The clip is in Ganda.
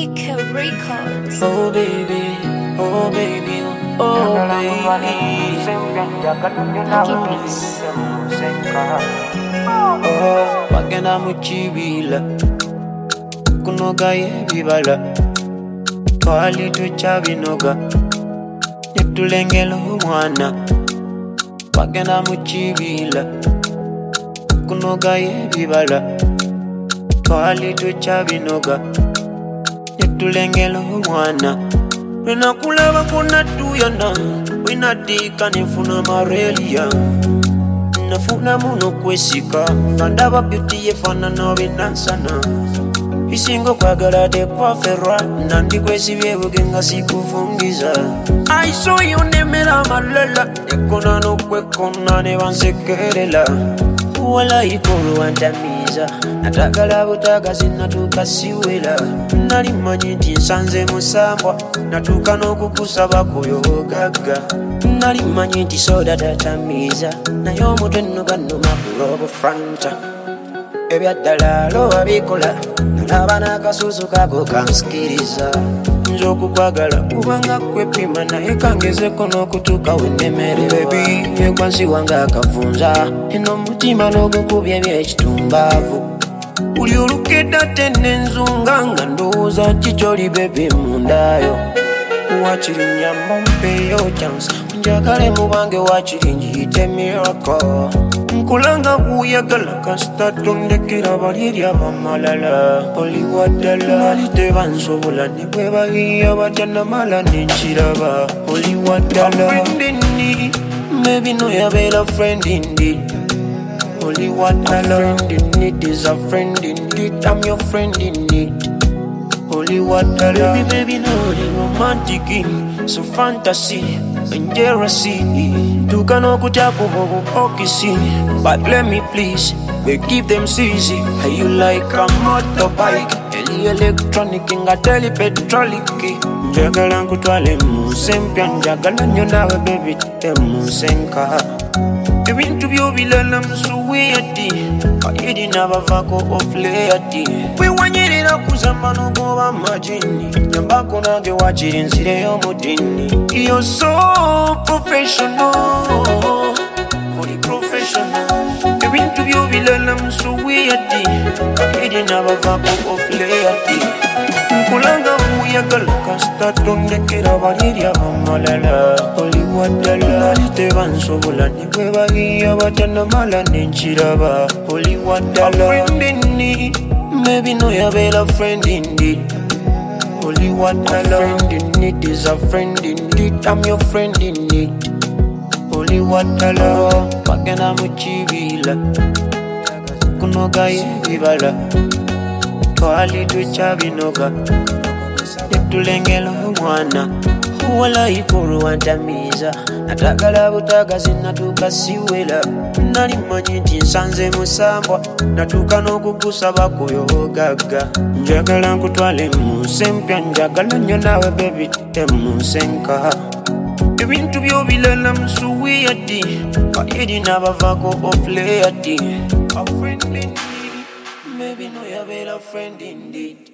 Nika Records. Oh baby, oh baby, oh baby. Lucky Beats. Oh, bagenda muchibila kunoga yebibala twali tuchabinoga netulengela omwana. Bagenda muchibila kunoga yebibala twali tuchabinoga netulengela omwana. Lwenakulaba kona tuyana wenadika nefuna marelia nafuna muno kwesika ngandaba beauty yefana nawe nansana isingo kwagala de kwaferwa nandi kwesibye bugenga sikuvungiza. I saw you nemera malela ekona no kwekona ne bansekerela wala ikolo andamiza natagala butagazi natuka siwela nali manyi nti nsanze musambwa natuka n'okukusaba kuyogaga nali manyi nti soda tatamiza naye omutwe nno gannuma kulobo franta ebyaddala loba bikola nalaba n'akasusu kako kansikiriza nze okukwagala kubanga kwepima naye kangezeko n'okutuuka wennemere bebi yegwansi wange akavunza eno omutima n'ogukubya ebyekitumbavu uli olukeda tenenzunga nga ndowooza kikyoli bebi mundayo wakiri nyamba mpeyo chance njagale mubange wakiri njiyite miracle nkulanga kuyagala kasita tondekera bali eri abamalala oli waddala ali tebansobola ne bwe bayiya batya namala nenkiraba oli waddala maybe no yabeera friend indeed. Only one a friend in need is a friend indeed. I'm your friend in need. Only one a baby, baby, no the romantic in so fantasy and jealousy. Tukano kutaku bobo okisi, but let me please, we give them easy. How you like a motorbike? Eli electronic inga tele petrolic. Njagala nkutwale musempya njagala nnyo nawe baby temusenka. Ebintu byobilala musuweyadi ayiri n'abavaako ofuleyadi wewanyerera kuzamba n'ogoba amajini nyambako nange wakiri nzireyo omudini. You're so professional, oli professional. Ebintu byobilala musuweyadi ayiri n'abavaako ofuleyadi nkulanga muyagala kasita tondekera bali eri abamalala oli waddala ali tebansobola ne bwe bayiya batya namala nenkiraba oli waddala maybe no yabeera friend indeed. Oli waddala friend in need is a friend indeed. I'm your friend in need. Oli waddala bagenda mukibila kunoga yebibala twali tuchabinoga netulengela omwana wala ikolo andamiza natagala butagazi natuka siwela nali manyi nti nsanze musambwa natuka n'okukusaba kuyogaga njagala nkutwale musempya njagala nnyo nawe bebi temusenka. Ebintu byobilala musuweyadi ayiri n'abavaako ofuleyadi. A friend indeed, maybe no yabeera friend indeed.